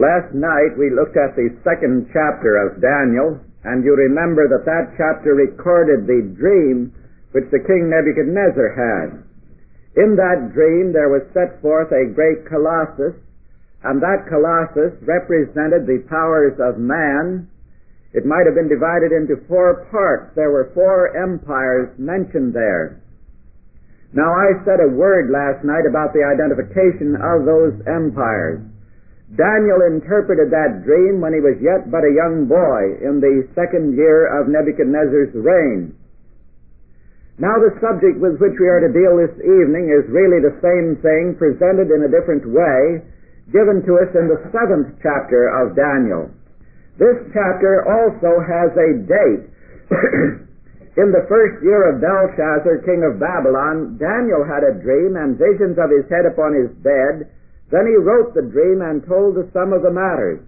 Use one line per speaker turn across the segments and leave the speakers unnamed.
Last night we looked at the second chapter of Daniel, and you remember that that chapter recorded the dream which the king Nebuchadnezzar had. In that dream there was set forth a great colossus, and that colossus represented the powers of man. It might have been divided into 4 parts. There were 4 empires mentioned there. Now I said a word last night about the identification of those empires. Daniel interpreted that dream when he was yet but a young boy in the 2nd year of Nebuchadnezzar's reign. Now the subject with which we are to deal this evening is really the same thing presented in a different way, given to us in the 7th chapter of Daniel. This chapter also has a date. In the 1st year of Belshazzar, king of Babylon, Daniel had a dream and visions of his head upon his bed. Then he wrote the dream and told the sum of the matters.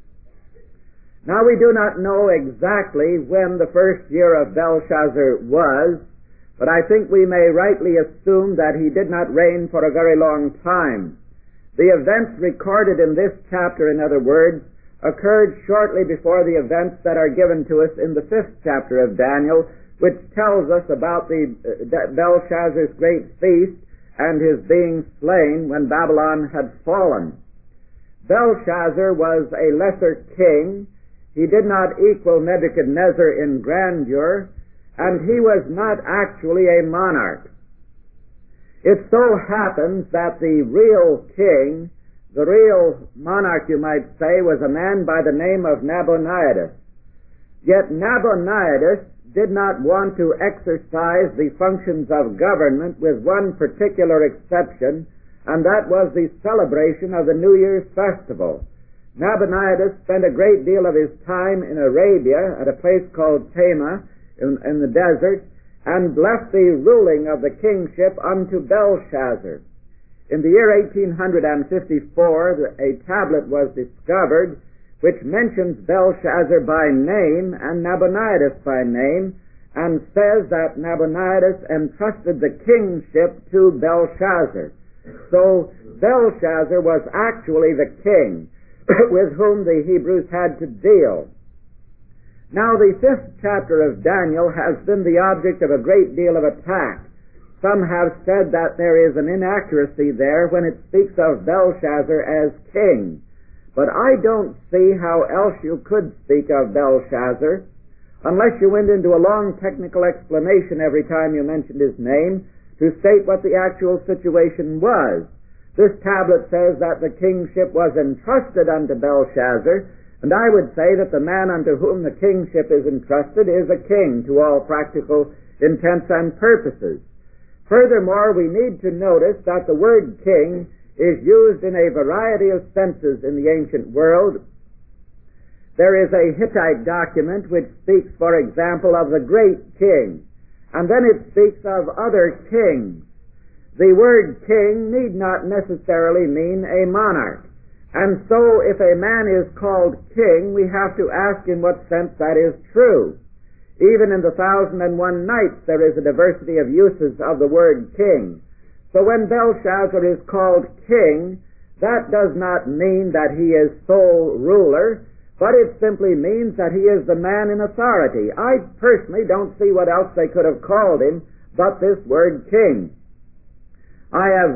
Now we do not know exactly when the 1st year of Belshazzar was, but I think we may rightly assume that he did not reign for a very long time. The events recorded in this chapter, in other words, occurred shortly before the events that are given to us in the 5th chapter of Daniel, which tells us about the Belshazzar's great feast and his being slain when Babylon had fallen. Belshazzar was a lesser king. He did not equal Nebuchadnezzar in grandeur, and he was not actually a monarch. It so happens that the real king, the real monarch you might say, was a man by the name of Nabonidus. Yet Nabonidus did not want to exercise the functions of government with one particular exception, and that was the celebration of the New Year's festival. Nabonidus spent a great deal of his time in Arabia at a place called Tema in the desert, and left the ruling of the kingship unto Belshazzar. In the year 1854, a tablet was discovered which mentions Belshazzar by name and Nabonidus by name, and says that Nabonidus entrusted the kingship to Belshazzar. So Belshazzar was actually the king with whom the Hebrews had to deal. Now the 5th chapter of Daniel has been the object of a great deal of attack. Some have said that there is an inaccuracy there when it speaks of Belshazzar as king. But I don't see how else you could speak of Belshazzar unless you went into a long technical explanation every time you mentioned his name to state what the actual situation was. This tablet says that the kingship was entrusted unto Belshazzar, and I would say that the man unto whom the kingship is entrusted is a king to all practical intents and purposes. Furthermore, we need to notice that the word king is used in a variety of senses in the ancient world. There is a Hittite document which speaks, for example, of the great king, and then it speaks of other kings. The word king need not necessarily mean a monarch, and so if a man is called king, we have to ask in what sense that is true. Even in the 1001 Nights there is a diversity of uses of the word king. So when Belshazzar is called king, that does not mean that he is sole ruler, but it simply means that he is the man in authority. I personally don't see what else they could have called him but this word king. I have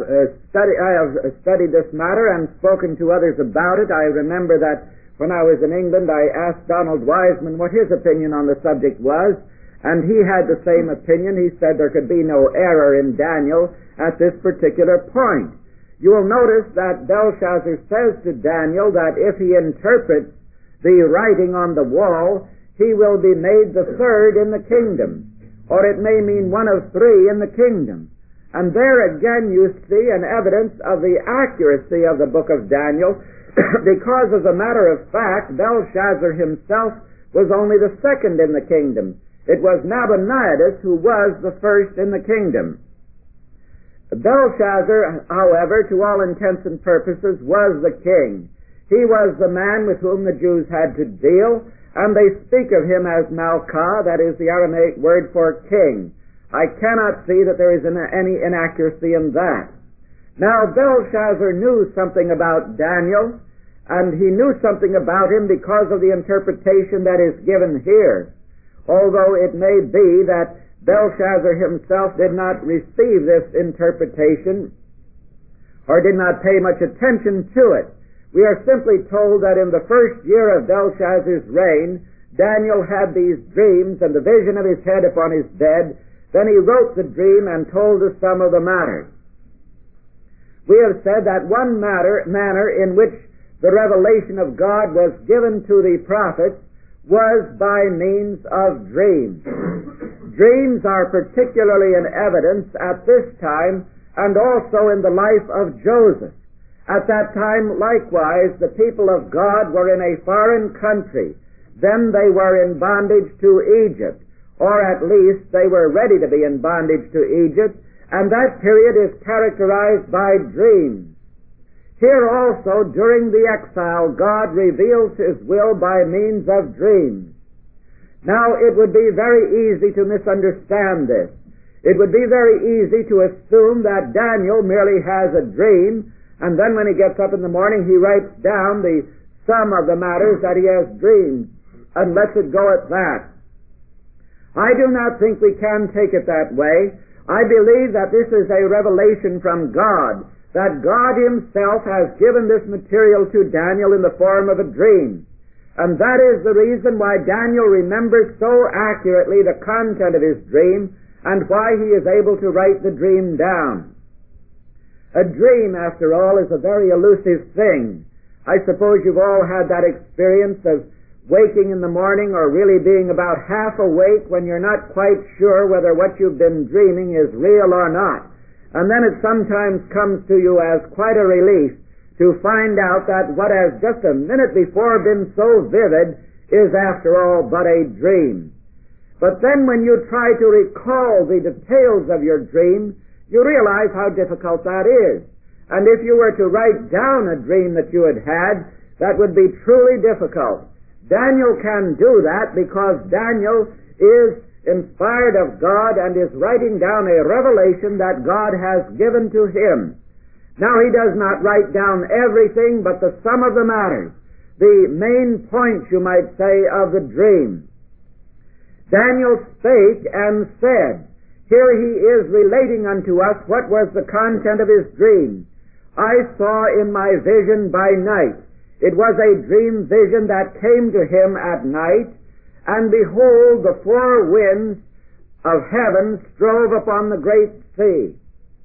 studied this matter and spoken to others about it. I remember that when I was in England, I asked Donald Wiseman what his opinion on the subject was, and he had the same opinion. He said there could be no error in Daniel at this particular point. You will notice that Belshazzar says to Daniel that if he interprets the writing on the wall, he will be made the 3rd in the kingdom, or it may mean one of 3 in the kingdom. And there again you see an evidence of the accuracy of the book of Daniel, because as a matter of fact, Belshazzar himself was only the 2nd in the kingdom. It was Nabonidus who was the 1st in the kingdom. Belshazzar, however, to all intents and purposes, was the king. He was the man with whom the Jews had to deal, and they speak of him as Malchah, that is the Aramaic word for king. I cannot see that there is any inaccuracy in that. Now, Belshazzar knew something about Daniel, and he knew something about him because of the interpretation that is given here. Although it may be that Belshazzar himself did not receive this interpretation or did not pay much attention to it. We are simply told that in the first year of Belshazzar's reign, Daniel had these dreams and the vision of his head upon his bed. Then he wrote the dream and told us some of the matters. We have said that one manner in which the revelation of God was given to the prophets was by means of dreams. Dreams are particularly in evidence at this time and also in the life of Joseph. At that time, likewise, the people of God were in a foreign country. Then they were in bondage to Egypt, or at least they were ready to be in bondage to Egypt, and that period is characterized by dreams. Here also, during the exile, God reveals His will by means of dreams. Now, it would be very easy to misunderstand this. It would be very easy to assume that Daniel merely has a dream, and then when he gets up in the morning, he writes down the sum of the matters that he has dreamed, and lets it go at that. I do not think we can take it that way. I believe that this is a revelation from God, that God Himself has given this material to Daniel in the form of a dream. And that is the reason why Daniel remembers so accurately the content of his dream and why he is able to write the dream down. A dream, after all, is a very elusive thing. I suppose you've all had that experience of waking in the morning or really being about half awake when you're not quite sure whether what you've been dreaming is real or not. And then it sometimes comes to you as quite a relief to find out that what has just a minute before been so vivid is after all but a dream. But then when you try to recall the details of your dream, you realize how difficult that is. And if you were to write down a dream that you had had, that would be truly difficult. Daniel can do that because Daniel is inspired of God and is writing down a revelation that God has given to him. Now, he does not write down everything but the sum of the matters, the main points, you might say, of the dream. Daniel spake and said. Here he is relating unto us what was the content of his dream. I saw in my vision by night. It was a dream vision that came to him at night, and behold, the four winds of heaven strove upon the great sea.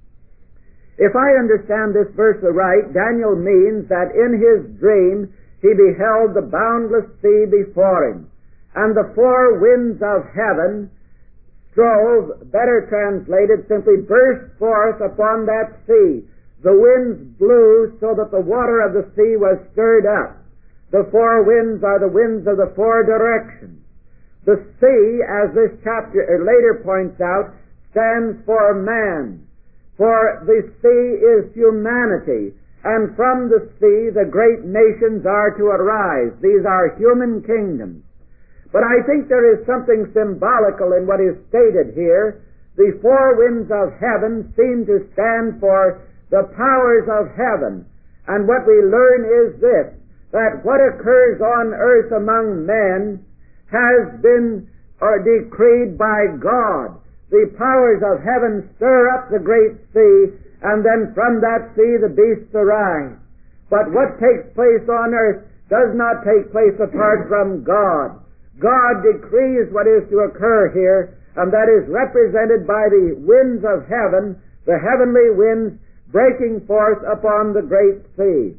If I understand this verse aright, Daniel means that in his dream he beheld the boundless sea before him, and the four winds of heaven strove, better translated, simply burst forth upon that sea. The winds blew so that the water of the sea was stirred up. The four winds are the winds of the four directions. The sea, as this chapter later points out, stands for man. For the sea is humanity, and from the sea the great nations are to arise. These are human kingdoms. But I think there is something symbolical in what is stated here. The four winds of heaven seem to stand for the powers of heaven. And what we learn is this, that what occurs on earth among men has been decreed by God. The powers of heaven stir up the great sea, and then from that sea the beasts arise. But what takes place on earth does not take place apart from God. God decrees what is to occur here, and that is represented by the winds of heaven, the heavenly winds breaking forth upon the great sea.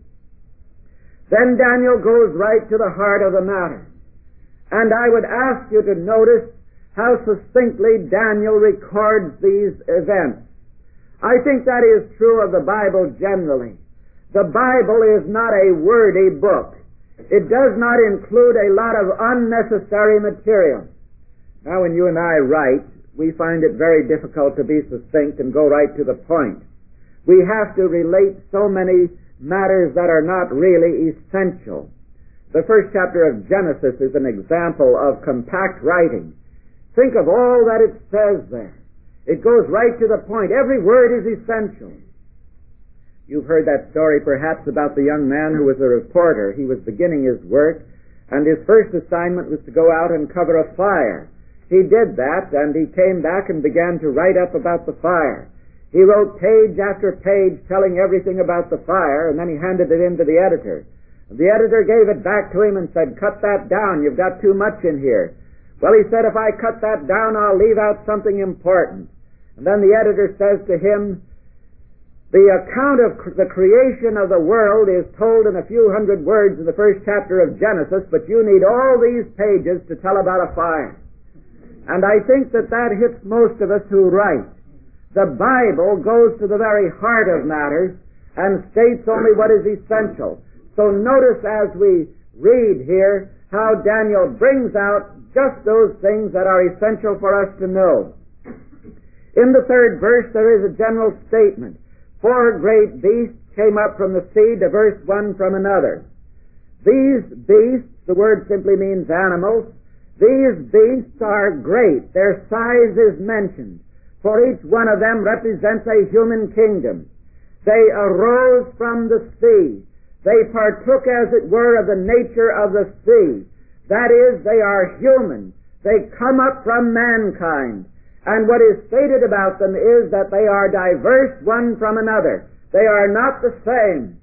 Then Daniel goes right to the heart of the matter. And I would ask you to notice how succinctly Daniel records these events. I think that is true of the Bible generally. The Bible is not a wordy book. It does not include a lot of unnecessary material. Now, when you and I write, we find it very difficult to be succinct and go right to the point. We have to relate so many matters that are not really essential. The first chapter of Genesis is an example of compact writing. Think of all that it says there. It goes right to the point. Every word is essential. You've heard that story perhaps about the young man who was a reporter. He was beginning his work, and his first assignment was to go out and cover a fire. He did that, and he came back and began to write up about the fire. He wrote page after page telling everything about the fire, and then he handed it in to the editor. The editor gave it back to him and said, "Cut that down. You've got too much in here." Well, he said, "If I cut that down, I'll leave out something important." And then the editor says to him, "The account of the creation of the world is told in a few hundred words in the first chapter of Genesis, but you need all these pages to tell about a fire." And I think that hits most of us who write. The Bible goes to the very heart of matters and states only what is essential. So notice as we read here how Daniel brings out just those things that are essential for us to know. In the 3rd verse there is a general statement. 4 great beasts came up from the sea, diverse one from another. These beasts, the word simply means animals, these beasts are great. Their size is mentioned, for each one of them represents a human kingdom. They arose from the sea. They partook, as it were, of the nature of the sea. That is, they are human. They come up from mankind. And what is stated about them is that they are diverse one from another. They are not the same.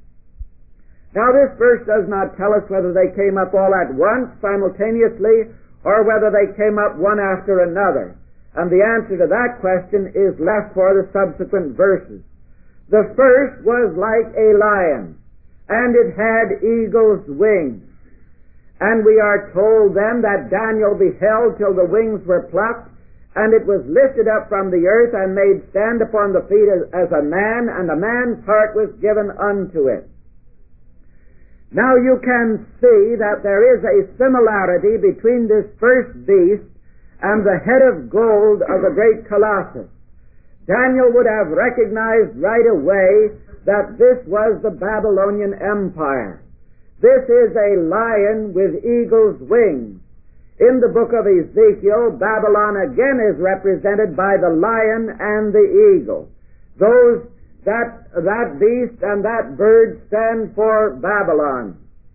Now this verse does not tell us whether they came up all at once, simultaneously, or whether they came up one after another. And the answer to that question is left for the subsequent verses. The first was like a lion, and it had eagle's wings. And we are told then that Daniel beheld till the wings were plucked, and it was lifted up from the earth and made stand upon the feet as a man, and a man's heart was given unto it. Now you can see that there is a similarity between this first beast and the head of gold of the great Colossus. Daniel would have recognized right away that this was the Babylonian Empire. This is a lion with eagle's wings. In the book of Ezekiel, Babylon again is represented by the lion and the eagle. That beast and that bird stand for Babylon.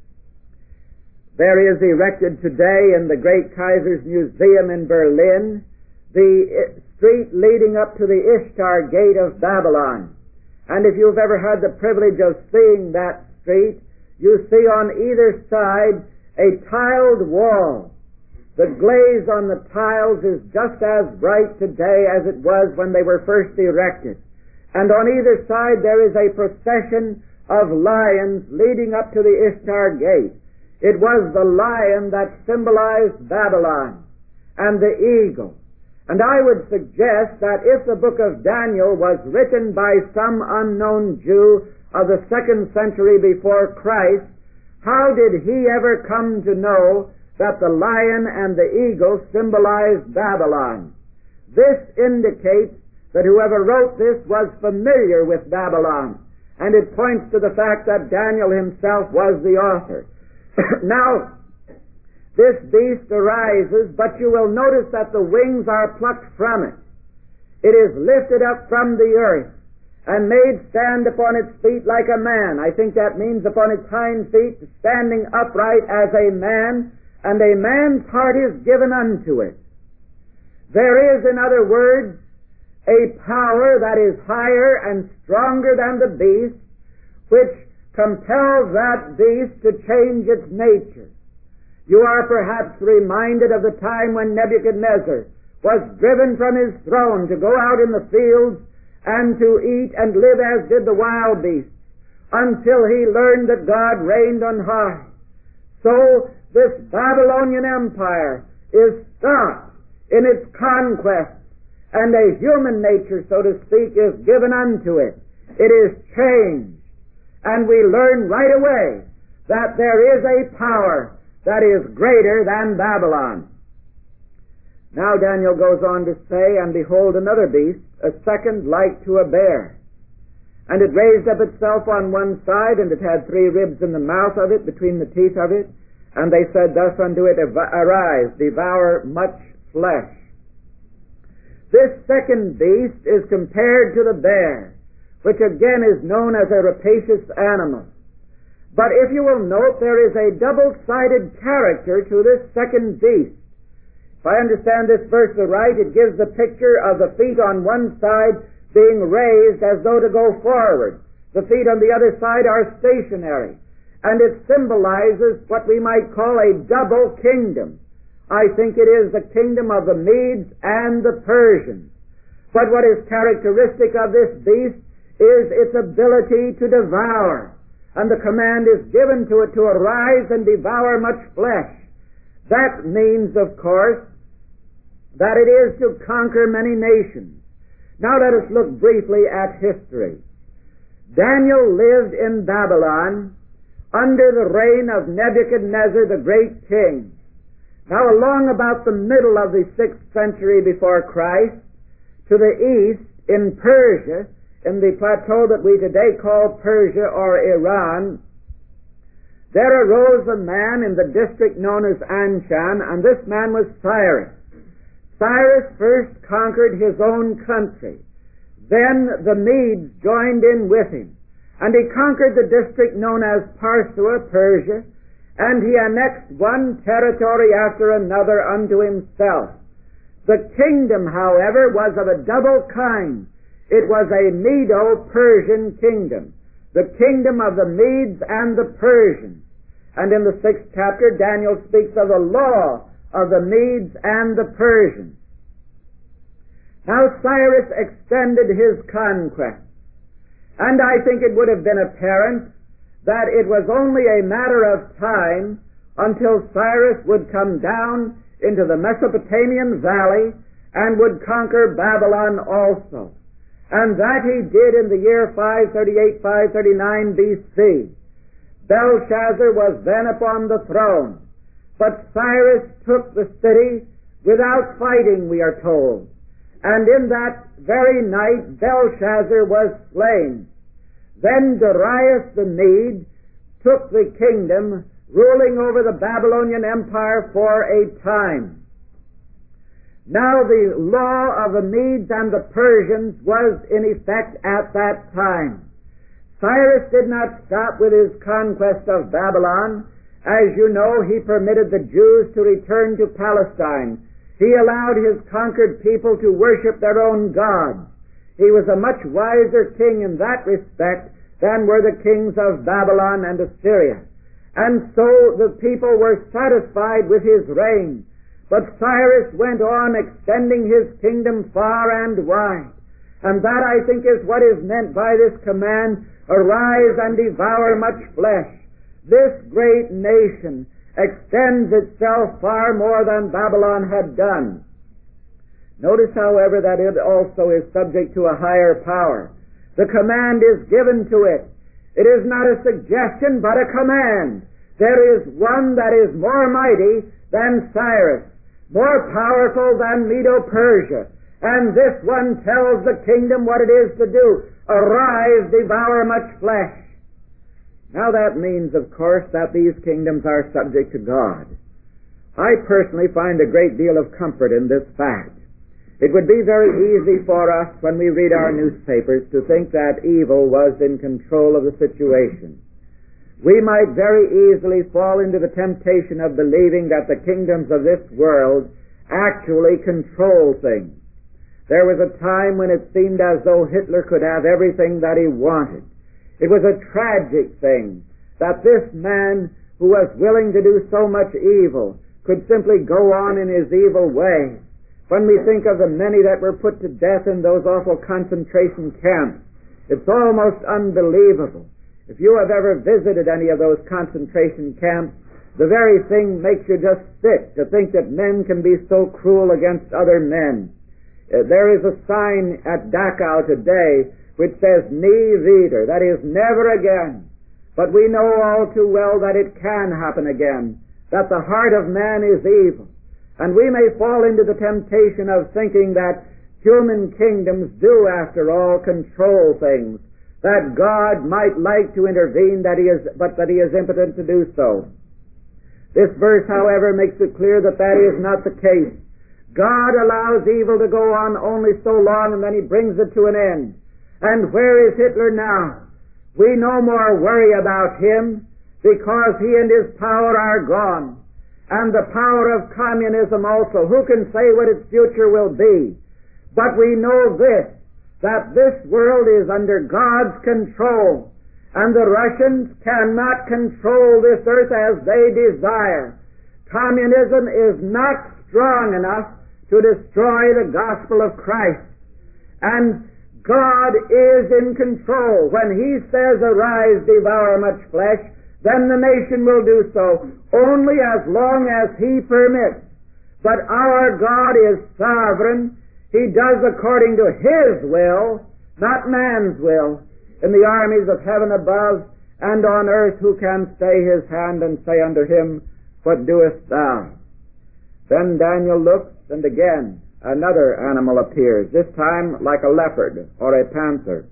There is erected today in the great Kaiser's Museum in Berlin the street leading up to the Ishtar Gate of Babylon. And if you've ever had the privilege of seeing that street, you see on either side a tiled wall. The glaze on the tiles is just as bright today as it was when they were first erected. And on either side there is a procession of lions leading up to the Ishtar Gate. It was the lion that symbolized Babylon, and the eagle. And I would suggest that if the book of Daniel was written by some unknown Jew of the 2nd century before Christ, how did he ever come to know that the lion and the eagle symbolized Babylon? This indicates that whoever wrote this was familiar with Babylon, and it points to the fact that Daniel himself was the author. Now, this beast arises, but you will notice that the wings are plucked from it. It is lifted up from the earth and made stand upon its feet like a man. I think that means upon its hind feet, standing upright as a man, and a man's heart is given unto it. There is, in other words, a power that is higher and stronger than the beast, which compels that beast to change its nature. You are perhaps reminded of the time when Nebuchadnezzar was driven from his throne to go out in the fields and to eat and live as did the wild beasts, until he learned that God reigned on high. So this Babylonian Empire is stopped in its conquest, and a human nature, so to speak, is given unto it. It is changed. And we learn right away that there is a power that is greater than Babylon. Now Daniel goes on to say, and behold another beast, a second like to a bear. And it raised up itself on one side, and it had 3 ribs in the mouth of it, between the teeth of it. And they said thus unto it, Arise, devour much flesh. This second beast is compared to the bear, which again is known as a rapacious animal. But if you will note, there is a double-sided character to this second beast. If I understand this verse aright, it gives the picture of the feet on one side being raised as though to go forward. The feet on the other side are stationary. And it symbolizes what we might call a double kingdom. I think it is the kingdom of the Medes and the Persians. But what is characteristic of this beast is its ability to devour. And the command is given to it to arise and devour much flesh. That means, of course, that it is to conquer many nations. Now let us look briefly at history. Daniel lived in Babylon under the reign of Nebuchadnezzar, the great king. Now along about the middle of the 6th century before Christ, to the east, in Persia, in the plateau that we today call Persia or Iran, there arose a man in the district known as Anshan, and this man was Cyrus. Cyrus first conquered his own country. Then the Medes joined in with him, and he conquered the district known as Parsua, Persia, and he annexed one territory after another unto himself. The kingdom, however, was of a double kind. It was a Medo-Persian kingdom, the kingdom of the Medes and the Persians. And in the 6th chapter, Daniel speaks of the law of the Medes and the Persians. Now Cyrus extended his conquest, and I think it would have been apparent that it was only a matter of time until Cyrus would come down into the Mesopotamian valley and would conquer Babylon also. And that he did in the year 538-539 BC. Belshazzar was then upon the throne, but Cyrus took the city without fighting, we are told. And in that very night Belshazzar was slain. Then Darius the Mede took the kingdom, ruling over the Babylonian Empire for a time. Now the law of the Medes and the Persians was in effect at that time. Cyrus did not stop with his conquest of Babylon. As you know, he permitted the Jews to return to Palestine. He allowed his conquered people to worship their own gods. He was a much wiser king in that respect than were the kings of Babylon and Assyria. And so the people were satisfied with his reign. But Cyrus went on extending his kingdom far and wide. And that, I think, is what is meant by this command, arise and devour much flesh. This great nation extends itself far more than Babylon had done. Notice, however, that it also is subject to a higher power. The command is given to it. It is not a suggestion, but a command. There is one that is more mighty than Cyrus, more powerful than Medo-Persia, and this one tells the kingdom what it is to do. Arise, devour much flesh. Now that means, of course, that these kingdoms are subject to God. I personally find a great deal of comfort in this fact. It would be very easy for us, when we read our newspapers, to think that evil was in control of the situation. We might very easily fall into the temptation of believing that the kingdoms of this world actually control things. There was a time when it seemed as though Hitler could have everything that he wanted. It was a tragic thing that this man, who was willing to do so much evil, could simply go on in his evil way. When we think of the many that were put to death in those awful concentration camps, it's almost unbelievable. If you have ever visited any of those concentration camps, the very thing makes you just sick to think that men can be so cruel against other men. There is a sign at Dachau today which says, Nie wieder, that is, never again. But we know all too well that it can happen again, that the heart of man is evil. And we may fall into the temptation of thinking that human kingdoms do, after all, control things, that God might like to intervene, but that he is impotent to do so. This verse, however, makes it clear that that is not the case. God allows evil to go on only so long, and then he brings it to an end. And where is Hitler now? We no more worry about him because he and his power are gone. And the power of communism also. Who can say what its future will be? But we know this, that this world is under God's control. And the Russians cannot control this earth as they desire. Communism is not strong enough to destroy the gospel of Christ. And God is in control. When He says, "Arise, devour much flesh," then the nation will do so, only as long as He permits. But our God is sovereign. He does according to His will, not man's will. In the armies of heaven above and on earth, who can stay His hand and say unto Him, "What doest thou?" Then Daniel looks, and again another animal appears, this time like a leopard or a panther.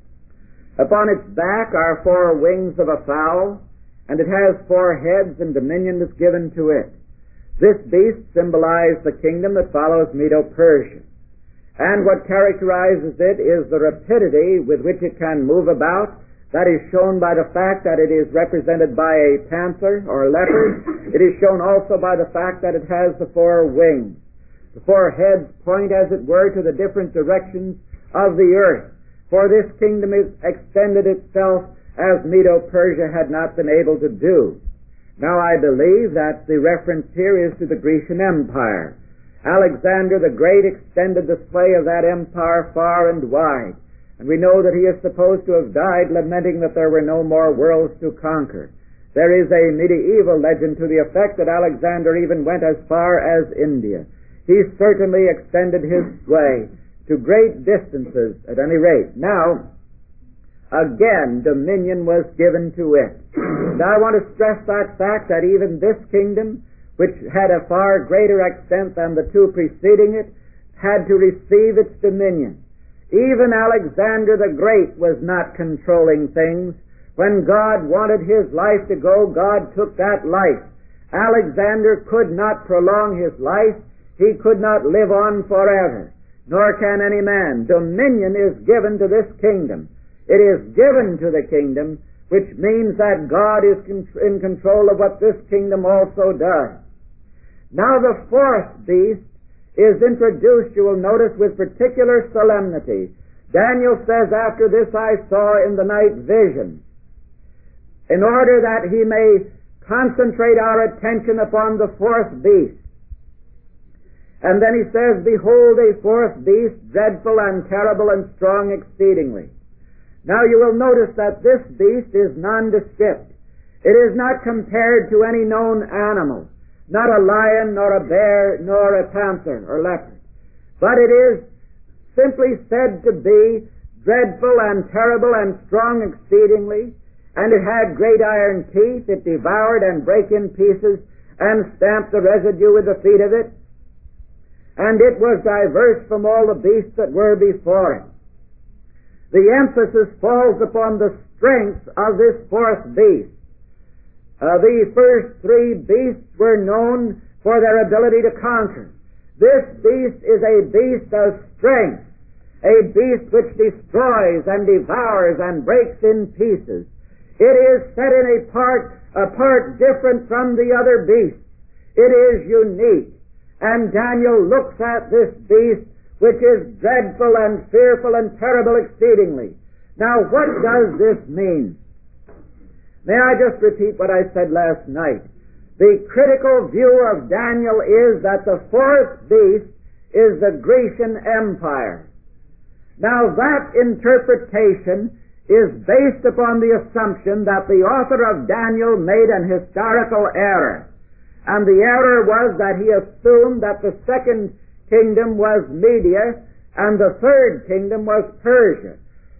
Upon its back are 4 wings of a fowl, and it has 4 heads, and dominion is given to it. This beast symbolized the kingdom that follows Medo-Persia. And what characterizes it is the rapidity with which it can move about. That is shown by the fact that it is represented by a panther or a leopard. It is shown also by the fact that it has the 4 wings. The 4 heads point, as it were, to the different directions of the earth. For this kingdom is extended itself as Medo-Persia had not been able to do. Now I believe that the reference here is to the Grecian Empire. Alexander the Great extended the sway of that empire far and wide. And we know that he is supposed to have died lamenting that there were no more worlds to conquer. There is a medieval legend to the effect that Alexander even went as far as India. He certainly extended his sway to great distances at any rate. Now, again, dominion was given to it. Now I want to stress that fact that even this kingdom, which had a far greater extent than the 2 preceding it, had to receive its dominion. Even Alexander the Great was not controlling things. When God wanted his life to go, God took that life. Alexander could not prolong his life. He could not live on forever, nor can any man. Dominion is given to this kingdom. It is given to the kingdom, which means that God is in control of what this kingdom also does. Now the 4th beast is introduced, you will notice, with particular solemnity. Daniel says, "After this I saw in the night visions," in order that he may concentrate our attention upon the 4th beast. And then he says, "Behold, a 4th beast, dreadful and terrible and strong exceedingly." Now you will notice that this beast is nondescript. It is not compared to any known animal, not a lion, nor a bear, nor a panther or leopard. But it is simply said to be dreadful and terrible and strong exceedingly, and it had great iron teeth. It devoured and brake in pieces and stamped the residue with the feet of it. And it was diverse from all the beasts that were before it. The emphasis falls upon the strength of this 4th beast. The first 3 beasts were known for their ability to conquer. This beast is a beast of strength, a beast which destroys and devours and breaks in pieces. It is set in a part different from the other beasts. It is unique. And Daniel looks at this beast, which is dreadful and fearful and terrible exceedingly. Now, what does this mean? May I just repeat what I said last night? The critical view of Daniel is that the 4th beast is the Grecian Empire. Now, that interpretation is based upon the assumption that the author of Daniel made an historical error. And the error was that he assumed that the 2nd kingdom was Media and the 3rd kingdom was Persia.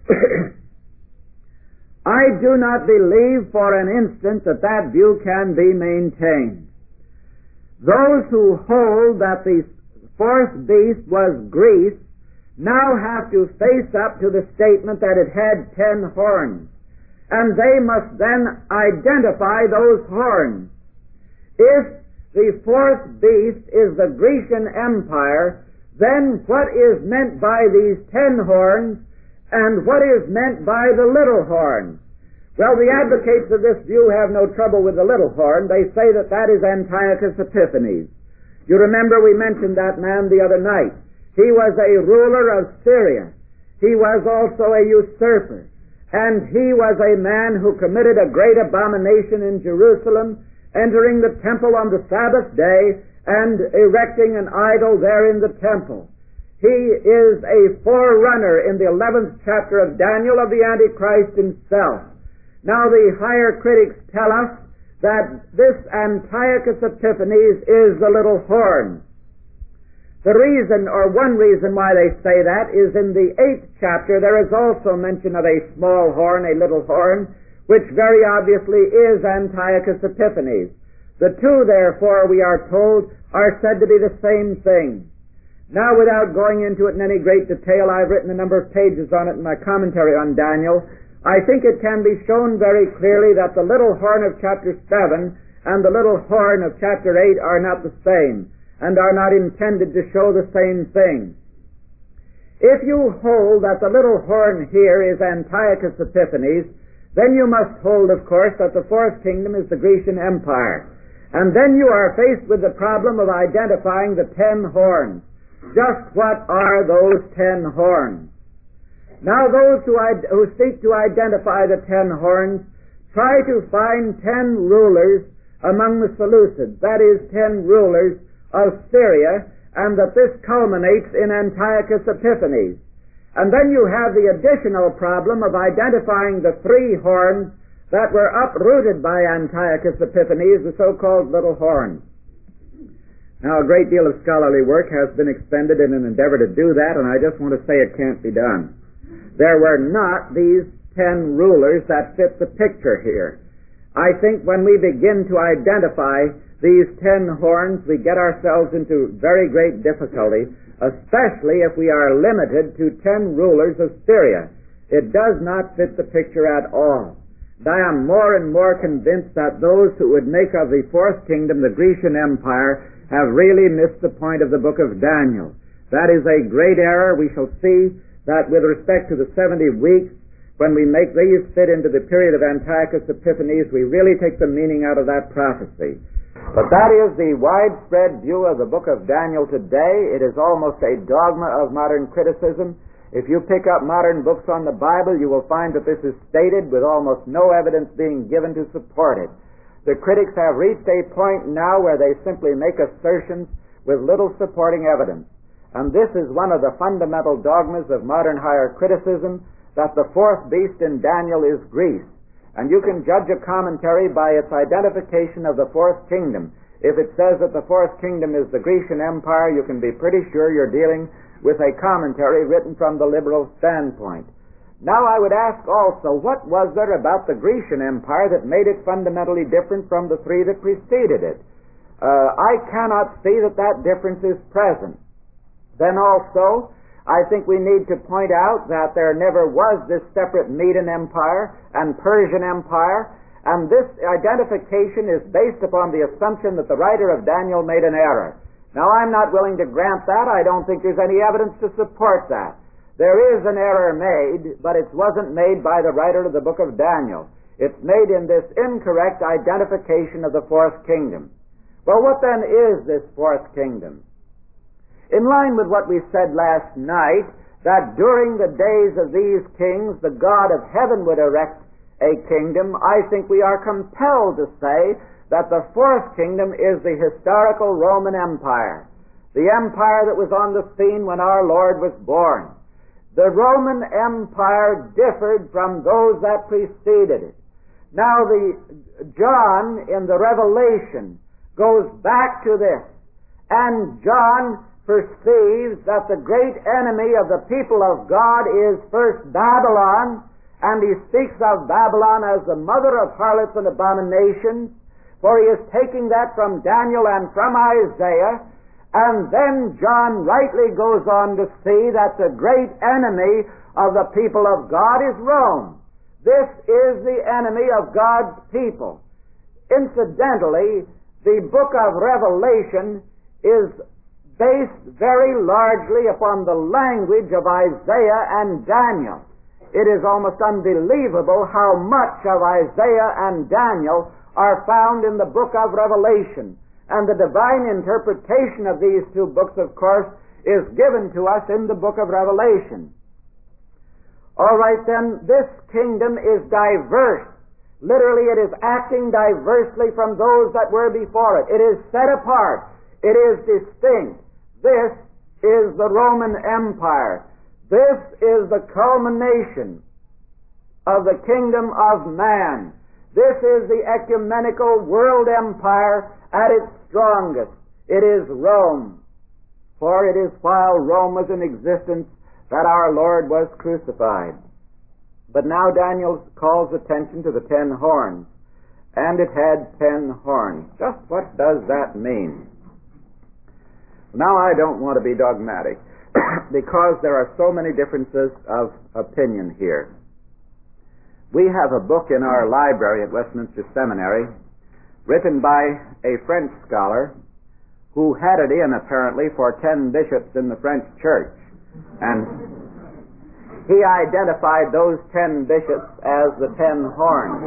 I do not believe for an instant that that view can be maintained. Those who hold that the 4th beast was Greece now have to face up to the statement that it had 10 horns, and they must then identify those horns. If the 4th beast is the Grecian Empire, then what is meant by these 10 horns And what is meant by the little horn? Well, the advocates of this view have no trouble with the little horn. They say that that is Antiochus Epiphanes. You remember we mentioned that man the other night. He was a ruler of Syria. He was also a usurper. And he was a man who committed a great abomination in Jerusalem, entering the temple on the Sabbath day and erecting an idol there in the temple. He is a forerunner in the 11th chapter of Daniel of the Antichrist himself. Now the higher critics tell us that this Antiochus Epiphanes is the little horn. The reason, or one reason why they say that, is in the 8th chapter there is also mention of a small horn, a little horn, which very obviously is Antiochus Epiphanes. The two, therefore, we are told, are said to be the same thing. Now, without going into it in any great detail, I've written a number of pages on it in my commentary on Daniel. I think it can be shown very clearly that the little horn of chapter 7 and the little horn of chapter 8 are not the same, and are not intended to show the same thing. If you hold that the little horn here is Antiochus Epiphanes, then you must hold, of course, that the fourth kingdom is the Grecian Empire. And then you are faced with the problem of identifying the 10 horns. Just what are those 10 horns? Now those who seek to identify the 10 horns try to find 10 rulers among the Seleucids, that is, 10 rulers of Syria, and that this culminates in Antiochus Epiphanes. And then you have the additional problem of identifying the 3 horns that were uprooted by Antiochus Epiphanes, the so-called little horns. Now, a great deal of scholarly work has been expended in an endeavor to do that, and I just want to say it can't be done. There were not these 10 rulers that fit the picture here. I think when we begin to identify these 10 horns, we get ourselves into very great difficulty, especially if we are limited to 10 rulers of Syria. It does not fit the picture at all. And I am more and more convinced that those who would make of the fourth kingdom the Grecian Empire have really missed the point of the book of Daniel. That is a great error. We shall see that with respect to the 70 weeks, when we make these fit into the period of Antiochus Epiphanes, we really take the meaning out of that prophecy. But that is the widespread view of the book of Daniel today. It is almost a dogma of modern criticism. If you pick up modern books on the Bible, you will find that this is stated with almost no evidence being given to support it. The critics have reached a point now where they simply make assertions with little supporting evidence. And this is one of the fundamental dogmas of modern higher criticism, that the fourth beast in Daniel is Greece. And you can judge a commentary by its identification of the fourth kingdom. If it says that the fourth kingdom is the Grecian Empire, you can be pretty sure you're dealing with a commentary written from the liberal standpoint. Now I would ask also, what was there about the Grecian Empire that made it fundamentally different from the 3 that preceded it? I cannot see that that difference is present. Then also, I think we need to point out that there never was this separate Median Empire and Persian Empire, and this identification is based upon the assumption that the writer of Daniel made an error. Now, I'm not willing to grant that. I don't think there's any evidence to support that. There is an error made, but it wasn't made by the writer of the book of Daniel. It's made in this incorrect identification of the fourth kingdom. Well, what then is this fourth kingdom? In line with what we said last night, that during the days of these kings, the God of heaven would erect a kingdom, I think we are compelled to say that the fourth kingdom is the historical Roman Empire, the empire that was on the scene when our Lord was born. The Roman Empire differed from those that preceded it. Now, John in the Revelation goes back to this, and John perceives that the great enemy of the people of God is first Babylon, and he speaks of Babylon as the mother of harlots and abominations, for he is taking that from Daniel and from Isaiah, and then John rightly goes on to see that the great enemy of the people of God is Rome. This is the enemy of God's people. Incidentally, the book of Revelation is based very largely upon the language of Isaiah and Daniel. it is almost unbelievable how much of Isaiah and Daniel are found in the book of Revelation. And the divine interpretation of these two books, of course, is given to us in the book of Revelation. All right, then, this kingdom is diverse. Literally, it is acting diversely from those that were before it. It is set apart. It is distinct. This is the Roman Empire. This is the culmination of the kingdom of man. This is the ecumenical world empire at its strongest. It is Rome. For it is while Rome was in existence that our Lord was crucified. But now Daniel calls attention to the 10 horns. And it had 10 horns. Just what does that mean? Now I don't want to be dogmatic, because there are so many differences of opinion here. We have a book in our library at Westminster Seminary, written by a French scholar, who had it in, apparently, for 10 bishops in the French church. And he identified those 10 bishops as the 10 horns.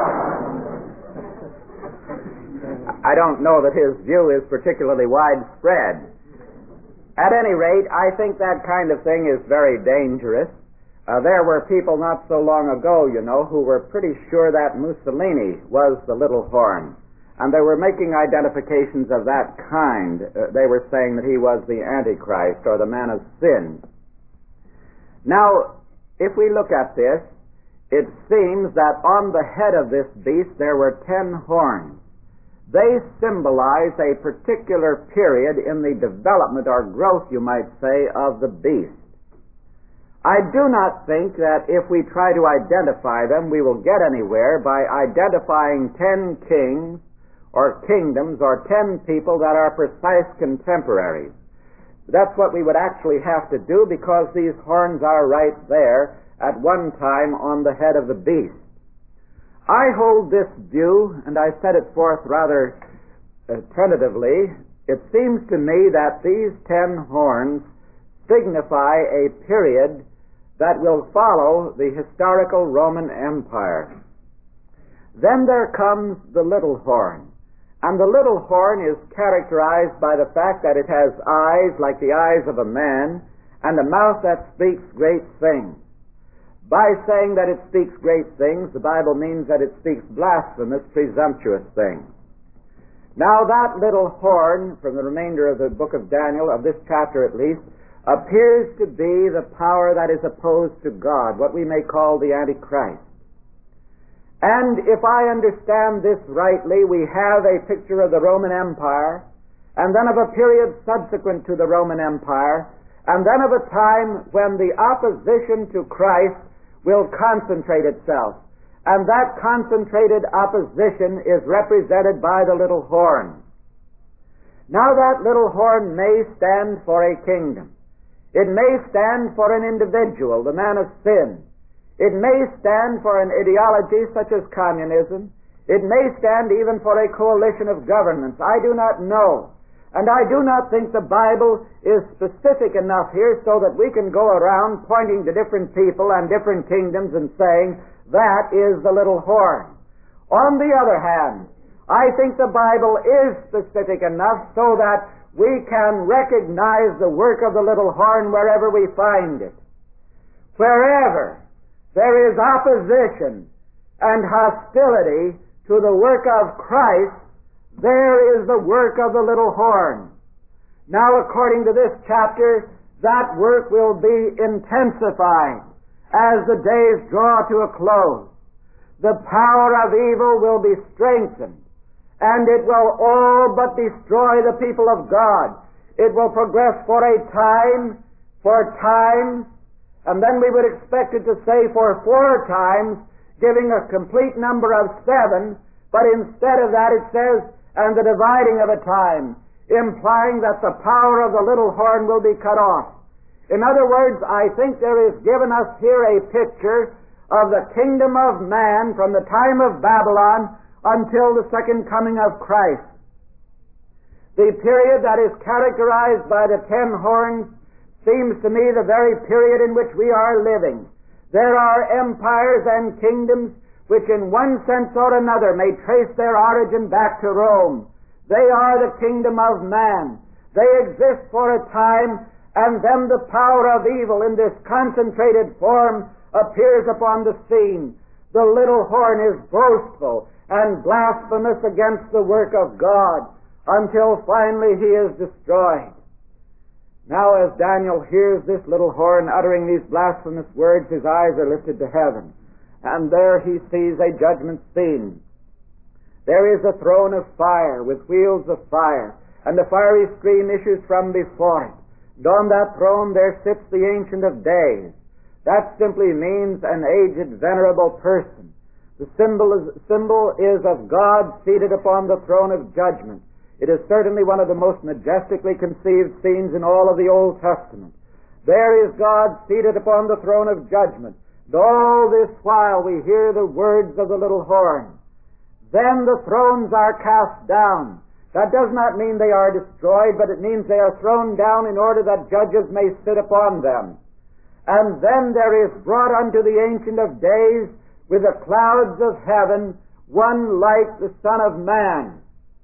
I don't know that his view is particularly widespread. At any rate, I think that kind of thing is very dangerous. There were people not so long ago, who were pretty sure that Mussolini was the little horn. And they were making identifications of that kind. They were saying that he was the Antichrist or the man of sin. Now, if we look at this, it seems that on the head of this beast there were 10 horns. They symbolize a particular period in the development or growth, you might say, of the beast. I do not think that if we try to identify them, we will get anywhere by identifying 10 kings or kingdoms or 10 people that are precise contemporaries. That's what we would actually have to do, because these horns are right there at one time on the head of the beast. I hold this view, and I set it forth rather tentatively. It seems to me that these 10 horns signify a period that will follow the historical Roman Empire. Then there comes the little horn. And the little horn is characterized by the fact that it has eyes like the eyes of a man, and a mouth that speaks great things. By saying that it speaks great things, the Bible means that it speaks blasphemous, presumptuous things. Now that little horn, from the remainder of the book of Daniel, of this chapter at least, appears to be the power that is opposed to God, what we may call the Antichrist. And if I understand this rightly, we have a picture of the Roman Empire, and then of a period subsequent to the Roman Empire, and then of a time when the opposition to Christ will concentrate itself. And that concentrated opposition is represented by the little horn. Now that little horn may stand for a kingdom. It may stand for an individual, the man of sin. It may stand for an ideology such as communism. It may stand even for a coalition of governments. I do not know. And I do not think the Bible is specific enough here so that we can go around pointing to different people and different kingdoms and saying, that is the little horn. On the other hand, I think the Bible is specific enough so that we can recognize the work of the little horn wherever we find it. Wherever there is opposition and hostility to the work of Christ, there is the work of the little horn. Now, according to this chapter, that work will be intensified as the days draw to a close. The power of evil will be strengthened, and it will all but destroy the people of God. It will progress for a time, for times, and then we would expect it to say for 4 times, giving a complete number of 7, but instead of that it says, and the dividing of a time, implying that the power of the little horn will be cut off. In other words, I think there is given us here a picture of the kingdom of man from the time of Babylon until the second coming of Christ. The period that is characterized by the 10 horns seems to me the very period in which we are living. There are empires and kingdoms which in one sense or another may trace their origin back to Rome. They are the kingdom of man. They exist for a time, and then the power of evil in this concentrated form appears upon the scene. The little horn is boastful and blasphemous against the work of God until finally he is destroyed. Now as Daniel hears this little horn uttering these blasphemous words, his eyes are lifted to heaven, and there he sees a judgment scene. There is a throne of fire with wheels of fire, and a fiery stream issues from before it. And on that throne there sits the Ancient of Days. That simply means an aged, venerable person. The symbol is of God seated upon the throne of judgment. It is certainly one of the most majestically conceived scenes in all of the Old Testament. There is God seated upon the throne of judgment. And all this while we hear the words of the little horn. Then the thrones are cast down. That does not mean they are destroyed, but it means they are thrown down in order that judges may sit upon them. And then there is brought unto the Ancient of Days with the clouds of heaven one like the Son of Man.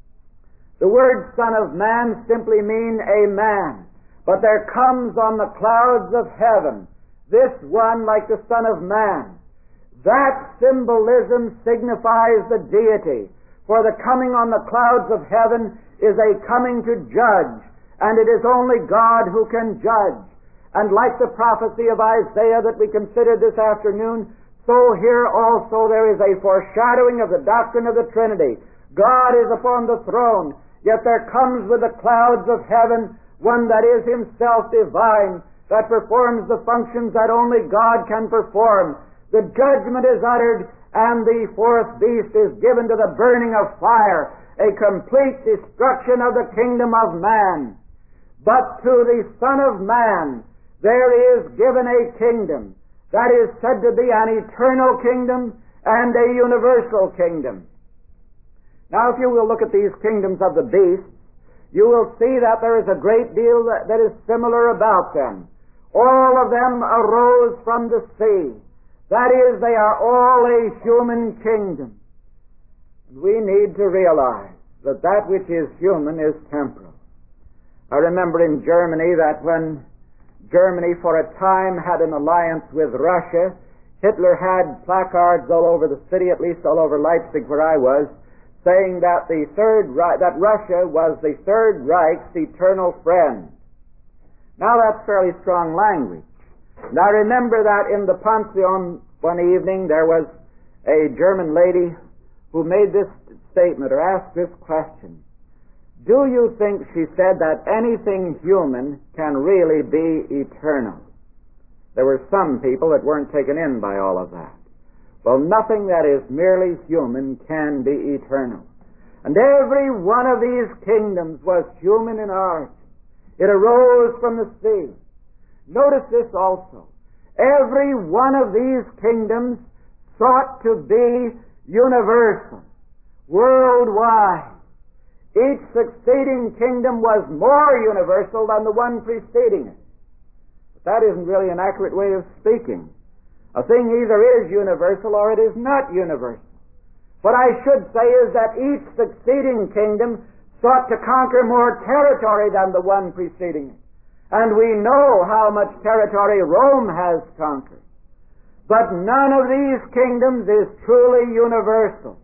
The word Son of Man simply means a man. But there comes on the clouds of heaven this one like the Son of Man. That symbolism signifies the deity. For the coming on the clouds of heaven is a coming to judge, and it is only God who can judge. And like the prophecy of Isaiah that we considered this afternoon, so here also there is a foreshadowing of the doctrine of the Trinity. God is upon the throne, yet there comes with the clouds of heaven one that is himself divine, that performs the functions that only God can perform. The judgment is uttered, and the fourth beast is given to the burning of fire, a complete destruction of the kingdom of man. But to the Son of Man there is given a kingdom that is said to be an eternal kingdom and a universal kingdom. Now if you will look at these kingdoms of the beasts, you will see that there is a great deal that is similar about them. All of them arose from the sea. That is, they are all a human kingdom. We need to realize that that which is human is temporal. I remember in Germany that when Germany for a time had an alliance with Russia, Hitler had placards all over the city, at least all over Leipzig where I was, saying that that Russia was the Third Reich's eternal friend. Now that's fairly strong language. And I remember that in the Pantheon one evening there was a German lady who made this statement or asked this question. Do you think, she said, that anything human can really be eternal? There were some people that weren't taken in by all of that. Well, nothing that is merely human can be eternal. And every one of these kingdoms was human in origin. It arose from the sea. Notice this also. Every one of these kingdoms sought to be universal, worldwide. Each succeeding kingdom was more universal than the one preceding it. But that isn't really an accurate way of speaking. A thing either is universal or it is not universal. What I should say is that each succeeding kingdom sought to conquer more territory than the one preceding it. And we know how much territory Rome has conquered. But none of these kingdoms is truly universal.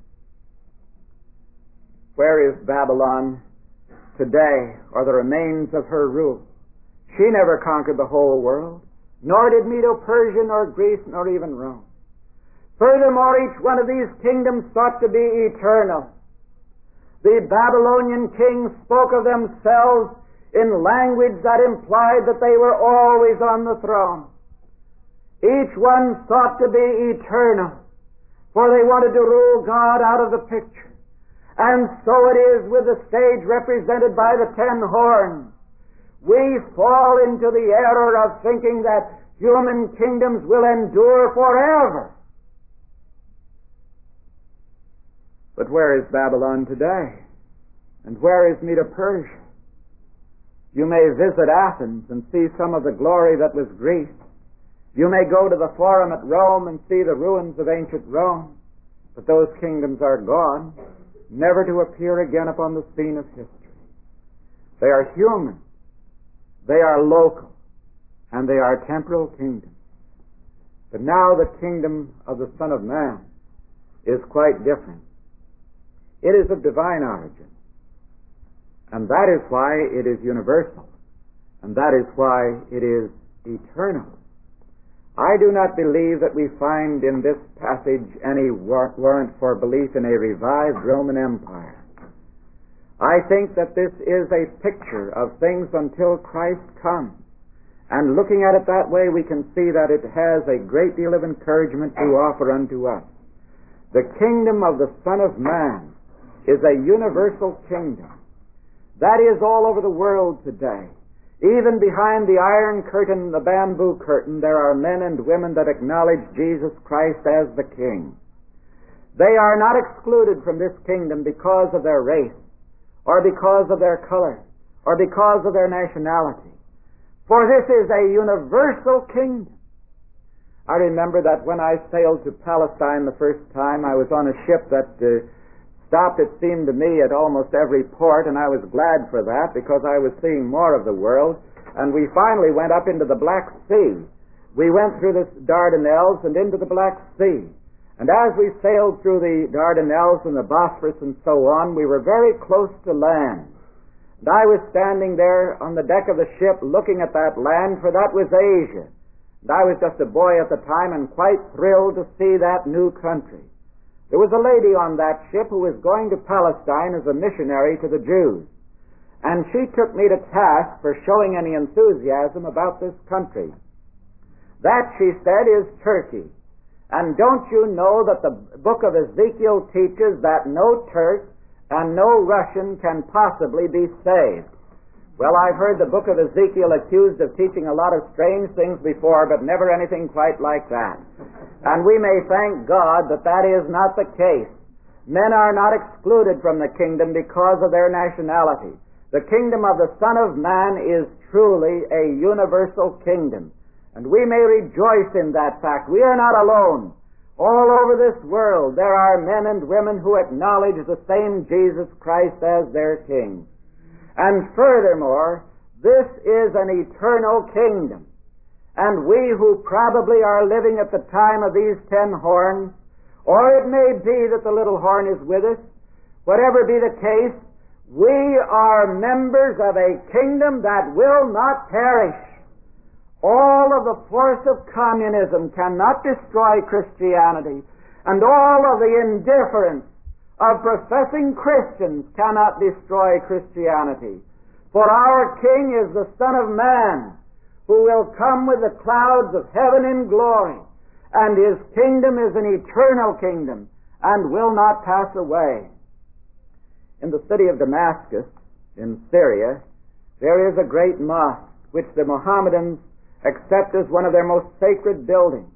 Where is Babylon today, or the remains of her rule? She never conquered the whole world, nor did Medo-Persia, nor Greece, nor even Rome. Furthermore, each one of these kingdoms sought to be eternal. The Babylonian kings spoke of themselves in language that implied that they were always on the throne. Each one sought to be eternal, for they wanted to rule God out of the picture. And so it is with the stage represented by the 10 horns. We fall into the error of thinking that human kingdoms will endure forever. But where is Babylon today? And where is Medo-Persia? You may visit Athens and see some of the glory that was Greece. You may go to the Forum at Rome and see the ruins of ancient Rome, but those kingdoms are gone, never to appear again upon the scene of history. They are human, they are local, and they are temporal kingdoms. But now the kingdom of the Son of Man is quite different. It is of divine origin, and that is why it is universal, and that is why it is eternal. I do not believe that we find in this passage any warrant for belief in a revived Roman Empire. I think that this is a picture of things until Christ comes. And looking at it that way, we can see that it has a great deal of encouragement to offer unto us. The kingdom of the Son of Man is a universal kingdom. That is all over the world today. Even behind the iron curtain, the bamboo curtain, there are men and women that acknowledge Jesus Christ as the King. They are not excluded from this kingdom because of their race, or because of their color, or because of their nationality. For this is a universal kingdom. I remember that when I sailed to Palestine the first time, I was on a ship that stopped, it seemed to me, at almost every port, and I was glad for that because I was seeing more of the world. And we finally went up into the Black Sea. We went through the Dardanelles and into the Black Sea. And as we sailed through the Dardanelles and the Bosphorus and so on, we were very close to land. And I was standing there on the deck of the ship looking at that land, for that was Asia. And I was just a boy at the time and quite thrilled to see that new country. There was a lady on that ship who was going to Palestine as a missionary to the Jews. And she took me to task for showing any enthusiasm about this country. That, she said, is Turkey. And don't you know that the book of Ezekiel teaches that no Turk and no Russian can possibly be saved? Well, I've heard the book of Ezekiel accused of teaching a lot of strange things before, but never anything quite like that. And we may thank God that that is not the case. Men are not excluded from the kingdom because of their nationality. The kingdom of the Son of Man is truly a universal kingdom. And we may rejoice in that fact. We are not alone. All over this world there are men and women who acknowledge the same Jesus Christ as their King. And furthermore, this is an eternal kingdom. And we who probably are living at the time of these 10 horns, or it may be that the little horn is with us, whatever be the case, we are members of a kingdom that will not perish. All of the force of communism cannot destroy Christianity, and all of the indifference of professing Christians cannot destroy Christianity. For our King is the Son of Man, who will come with the clouds of heaven in glory, and His kingdom is an eternal kingdom, and will not pass away. In the city of Damascus, in Syria, there is a great mosque, which the Mohammedans accept as one of their most sacred buildings.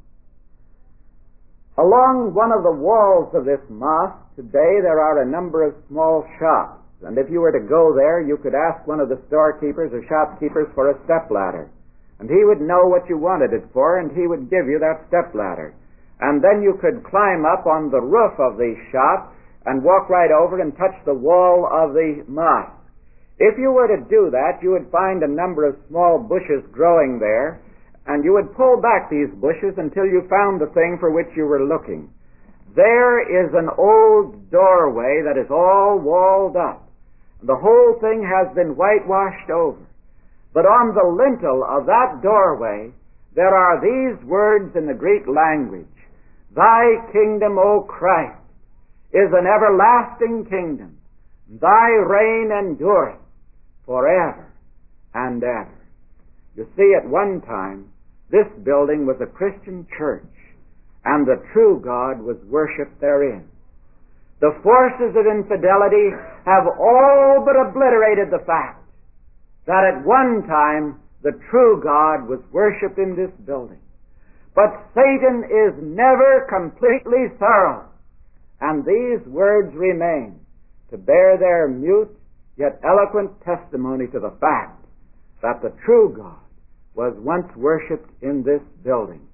Along one of the walls of this mosque today there are a number of small shops, and if you were to go there you could ask one of the storekeepers or shopkeepers for a stepladder, and he would know what you wanted it for, and he would give you that stepladder. And then you could climb up on the roof of the shop and walk right over and touch the wall of the mosque. If you were to do that, you would find a number of small bushes growing there, and you would pull back these bushes until you found the thing for which you were looking. There is an old doorway that is all walled up. The whole thing has been whitewashed over. But on the lintel of that doorway, there are these words in the Greek language: Thy kingdom, O Christ, is an everlasting kingdom. Thy reign endureth forever and ever. You see, at one time, this building was a Christian church, and the true God was worshipped therein. The forces of infidelity have all but obliterated the fact that at one time the true God was worshipped in this building. But Satan is never completely thorough, and these words remain to bear their mute yet eloquent testimony to the fact that the true God was once worshipped in this building.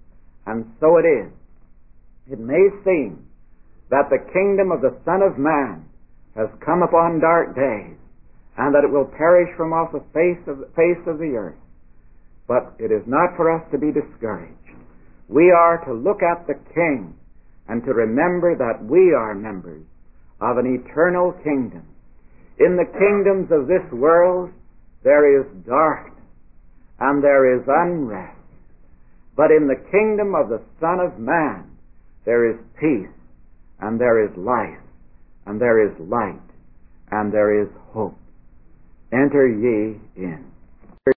and so it is. It may seem that the kingdom of the Son of Man has come upon dark days, and that it will perish from off the face of the earth. But it is not for us to be discouraged. We are to look at the King and to remember that we are members of an eternal kingdom. In the kingdoms of this world there is darkness and there is unrest. But in the kingdom of the Son of Man there is peace and there is life and there is light and there is hope. Enter ye in.